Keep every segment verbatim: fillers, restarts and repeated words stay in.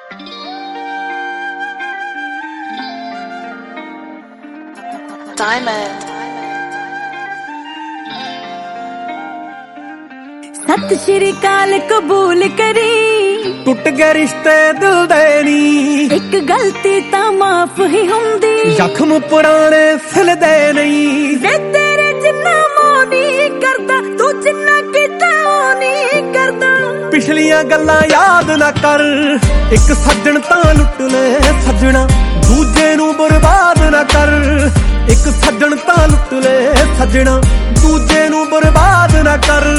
Diamond सत श्री अकाल कबूल करी टुट गए रिश्ते दिल दे नी एक गलती ता माफ ही हुंदी जख्म पुराने सिलदे नहीं वे तेरे जिन्ना मोह नहीं करदा तू जिन्ना कीता ओह नहीं करदा पिछलियां गल्लां याद ना कर एक सज्जन तां लुट ले सज्जना दूजे नू बर्बाद ना कर एक सज्जन तां लुट ले सज्जना दूजे नू बर्बाद ना कर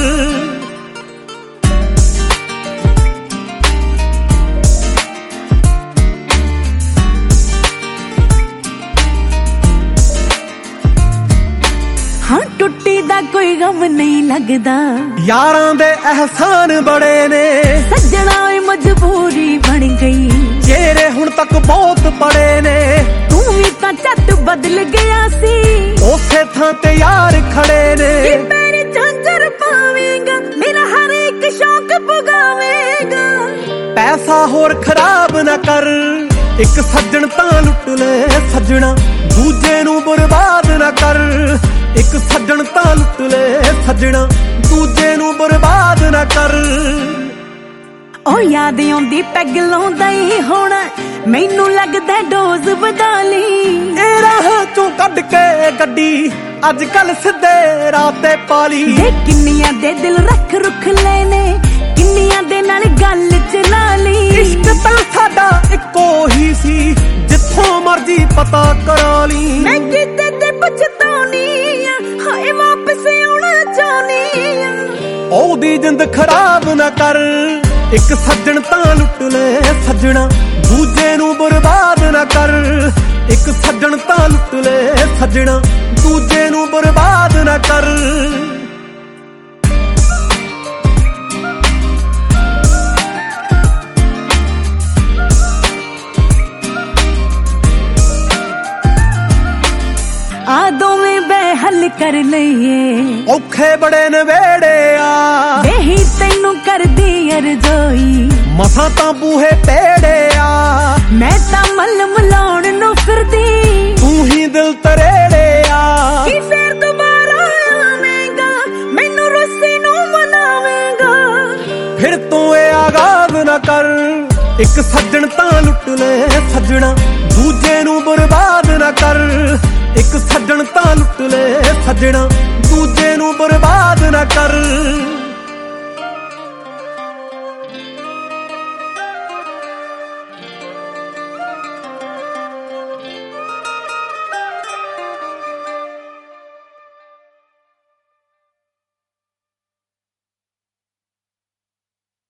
हाँ टुट्टी दा कोई गम नहीं लगदा यारां दे एहसान बड़े ने सज्जना मजबूरी बन गई चेहरे हुण तक बहुत पड़े ने तू भी तां झट बदल गया सी उसे थां ते यार खड़े ने कि मेरे झांझर पावेगा मेरा हर एक शौक पुगावेगा पैसा होर खराब ना कर एक सज्जन तां लुट ले सज्जना दूजे नू बर्बाद ना कर एक सज्जन तां लुट ले सज्जना दूजे नू बर्बाद ना कर ओ याद आउंदी पैग लाउंदा ही होना मैनू लगदा डोज वधा ली ए राह चों कढ के गड्डी अज कल सिद्धे राते पाली दे किन्नियां दे दिल रख रुख लेने किन्नियां दे नाल गल चला ली इश्क तां साडा इक्को ही सी जिथों मर्जी पता करा ली मैं किते ते पछताउनी आ हाय वापस आउणा चाहनी आ ओदी जिंद खराब ना कर एक सज्जन तां लुट ले सज्जना दूजे नू बर्बाद ना कर एक सज्जन तां लुट ले सज्जना दूजे नू बर्बाद ना कर आ दोवें बेहल कर लईए औखे बड़े नवेड़े आ वेही तैनू कर दी अरजोई मसां तां बूहे पेड़े आ मैं तां मल मलाउण नू फिरदी तू ही दिल तरेड़े आ कि फिर दोबारा आवेगा मैनू रुस्सी नू मनावेगा फिर तू ए आगाज ना कर एक सज्जन तां लुट ले सज्जना दूजे नू बर्बाद ना कर एक सज्जन तां लुट ले सज्जना दूजे नू बर्बाद ना कर।